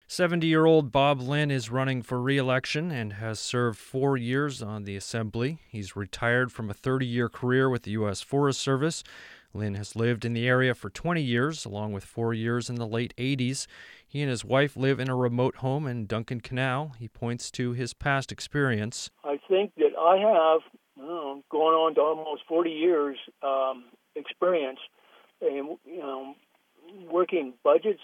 70-year-old Bob Lynn is running for re-election and has served 4 years on the Assembly. He's retired from a 30-year career with the U.S. Forest Service. Lynn has lived in the area for 20 years, along with 4 years in the late 80s. He and his wife live in a remote home in Duncan Canal. He points to his past experience. I think that I have, going on to almost 40 years experience in, working budgets,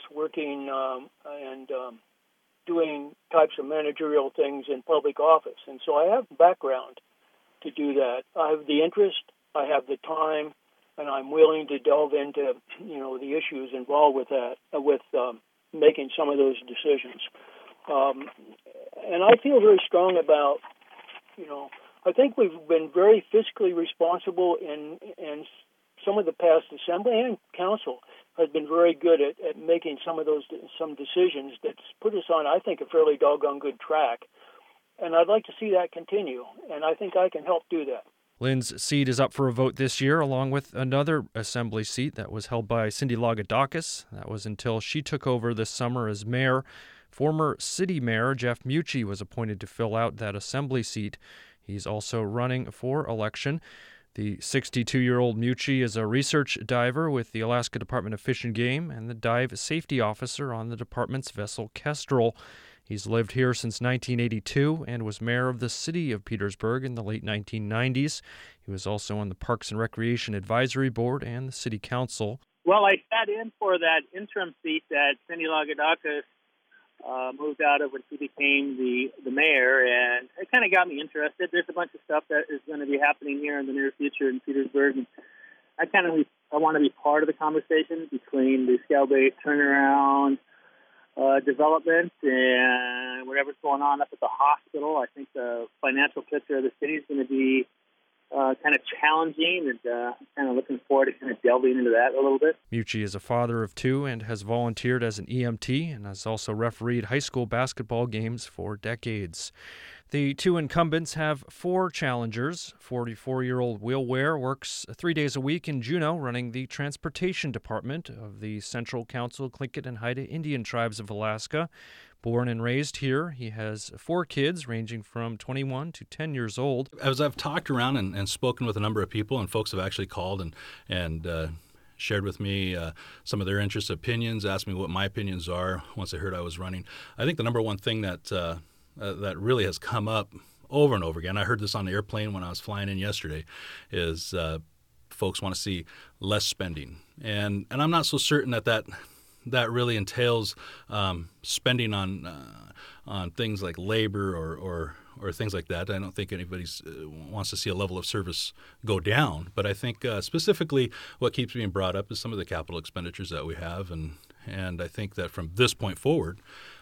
and doing types of managerial things in public office. And so I have background to do that. I have the interest, I have the time, and I'm willing to delve into, the issues involved with that, with making some of those decisions. And I feel very strong about, I think we've been very fiscally responsible in some of the past Assembly and Council has been very good at making some decisions that's put us on, I think, a fairly doggone good track. And I'd like to see that continue, and I think I can help do that. Lynn's seat is up for a vote this year, along with another Assembly seat that was held by Cindy Lagodakis. That was until she took over this summer as mayor. Former city mayor Jeff Mucci was appointed to fill out that Assembly seat. He's also running for election. The 62-year-old Mucci is a research diver with the Alaska Department of Fish and Game and the dive safety officer on the department's vessel Kestrel. He's lived here since 1982 and was mayor of the city of Petersburg in the late 1990s. He was also on the Parks and Recreation Advisory Board and the City Council. Well, I sat in for that interim seat that Cindy Lagodakis moved out of when she became the mayor, and it kind of got me interested. There's a bunch of stuff that is going to be happening here in the near future in Petersburg, and I want to be part of the conversation between the Scow Bay turnaround development and whatever's going on up at the hospital. I think the financial picture of the city is going to be kind of challenging, and kind of looking forward to kind of delving into that a little bit. Mucci is a father of two and has volunteered as an EMT and has also refereed high school basketball games for decades. The two incumbents have 4 challengers. 44-year-old Will Ware works 3 days a week in Juneau, running the transportation department of the Central Council Tlingit and Haida Indian Tribes of Alaska. Born and raised here, he has 4 kids ranging from 21 to 10 years old. As I've talked around and spoken with a number of people, and folks have actually called and shared with me some of their interests, opinions, asked me what my opinions are once they heard I was running. I think the number one thing that really has come up over and over again, I heard this on the airplane when I was flying in yesterday, is folks want to see less spending. And I'm not so certain that really entails spending on things like labor or things like that. I don't think anybody wants to see a level of service go down. But I think specifically what keeps being brought up is some of the capital expenditures that we have. And I think that from this point forward,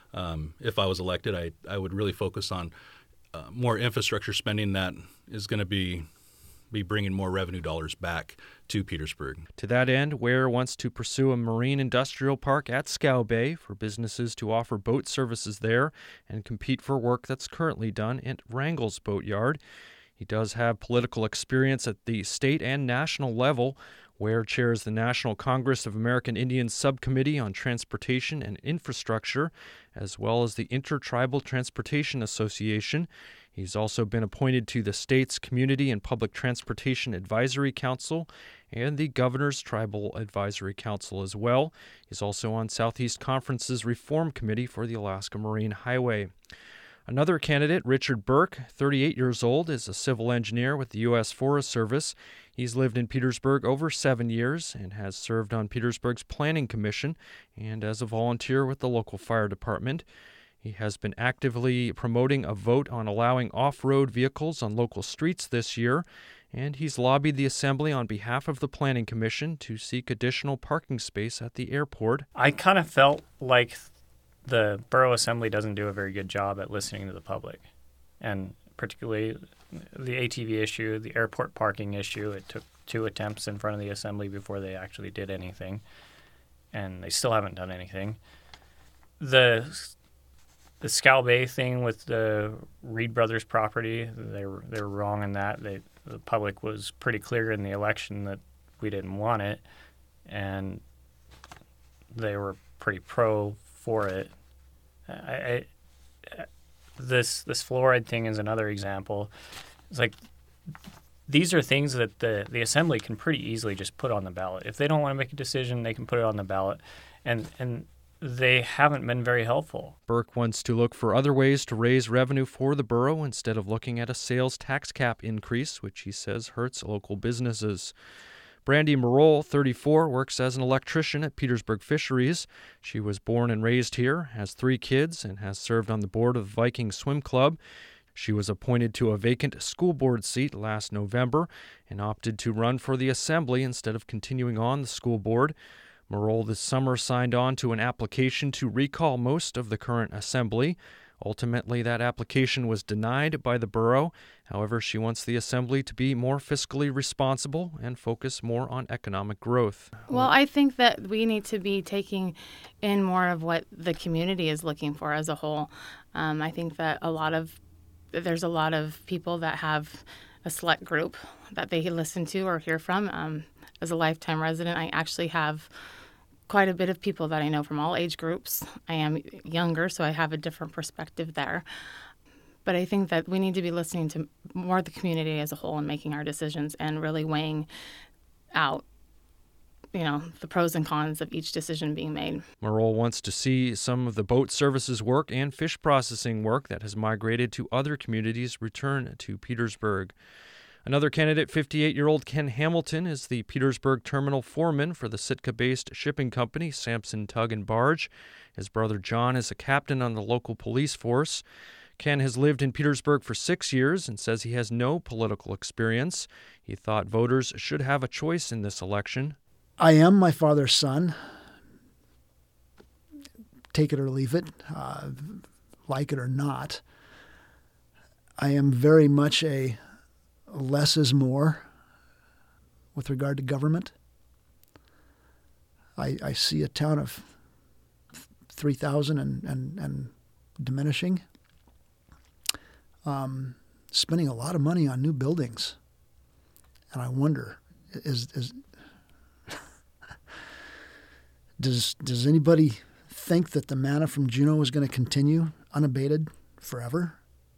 if I was elected, I would really focus on more infrastructure spending that is going to be bringing more revenue dollars back to Petersburg. To that end, Ware wants to pursue a marine industrial park at Scow Bay for businesses to offer boat services there and compete for work that's currently done at Wrangell's Boatyard. He does have political experience at the state and national level. Ware chairs the National Congress of American Indians Subcommittee on Transportation and Infrastructure, as well as the Intertribal Transportation Association. He's also been appointed to the state's Community and Public Transportation Advisory Council and the Governor's Tribal Advisory Council as well. He's also on Southeast Conference's Reform Committee for the Alaska Marine Highway. Another candidate, Richard Burke, 38 years old, is a civil engineer with the U.S. Forest Service. He's lived in Petersburg over 7 years and has served on Petersburg's Planning Commission and as a volunteer with the local fire department. He has been actively promoting a vote on allowing off-road vehicles on local streets this year, and he's lobbied the Assembly on behalf of the Planning Commission to seek additional parking space at the airport. I kind of felt like the Borough Assembly doesn't do a very good job at listening to the public, and particularly the ATV issue, the airport parking issue. It took 2 attempts in front of the Assembly before they actually did anything, and they still haven't done anything. The Scow Bay thing with the Reed Brothers property, they were wrong in that. The public was pretty clear in the election that we didn't want it, and they were pretty pro for it. This fluoride thing is another example. It's like these are things that the assembly can pretty easily just put on the ballot. If they don't want to make a decision, they can put it on the ballot, and they haven't been very helpful. Burke wants to look for other ways to raise revenue for the borough instead of looking at a sales tax cap increase, which he says hurts local businesses. Brandy Marole, 34, works as an electrician at Petersburg Fisheries. She was born and raised here, has 3 kids, and has served on the board of the Viking Swim Club. She was appointed to a vacant school board seat last November and opted to run for the assembly instead of continuing on the school board. Marole this summer signed on to an application to recall most of the current assembly. Ultimately, that application was denied by the borough. However, she wants the assembly to be more fiscally responsible and focus more on economic growth. Well, I think that we need to be taking in more of what the community is looking for as a whole. I think that there's a lot of people that have a select group that they listen to or hear from. As a lifetime resident, I actually have quite a bit of people that I know from all age groups. I am younger, so I have a different perspective there. But I think that we need to be listening to more of the community as a whole and making our decisions and really weighing out, the pros and cons of each decision being made. Marole wants to see some of the boat services work and fish processing work that has migrated to other communities return to Petersburg. Another candidate, 58-year-old Ken Hamilton, is the Petersburg terminal foreman for the Sitka-based shipping company Sampson Tug and Barge. His brother John is a captain on the local police force. Ken has lived in Petersburg for 6 years and says he has no political experience. He thought voters should have a choice in this election. I am my father's son. Take it or leave it, like it or not. I am very much a less is more with regard to government. I see a town of 3,000 and diminishing, spending a lot of money on new buildings. And I wonder, does anybody think that the manna from Juneau is going to continue unabated forever?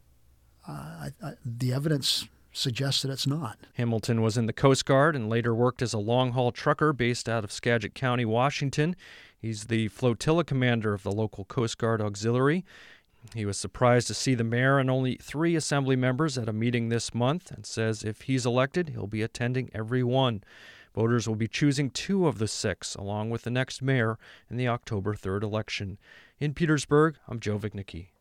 The evidence suggests that it's not. Hamilton was in the Coast Guard and later worked as a long-haul trucker based out of Skagit County, Washington. He's the flotilla commander of the local Coast Guard Auxiliary. He was surprised to see the mayor and only 3 assembly members at a meeting this month and says if he's elected, he'll be attending every one. Voters will be choosing 2 of the 6, along with the next mayor in the October 3rd election. In Petersburg, I'm Joe Vignicki.